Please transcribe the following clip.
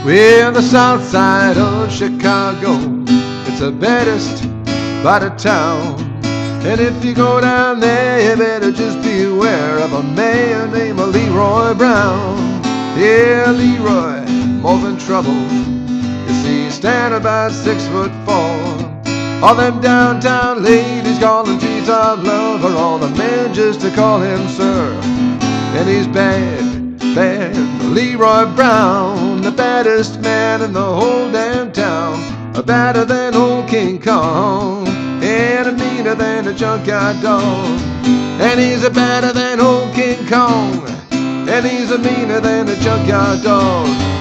We're on the south side of Chicago. It's the baddest part of town. And if you go down there, you better just beware of a man named Leroy Brown. Yeah, Leroy, more than trouble. You see, he's standing about 6'4". All them downtown ladies call him Jesus Love, or all the men just to call him Sir. And he's bad, bad, Leroy Brown, the baddest man in the whole damn town, badder than old King Kong, and meaner than a junkyard dog. And he's a badder than old King Kong, and he's a meaner than a junkyard dog.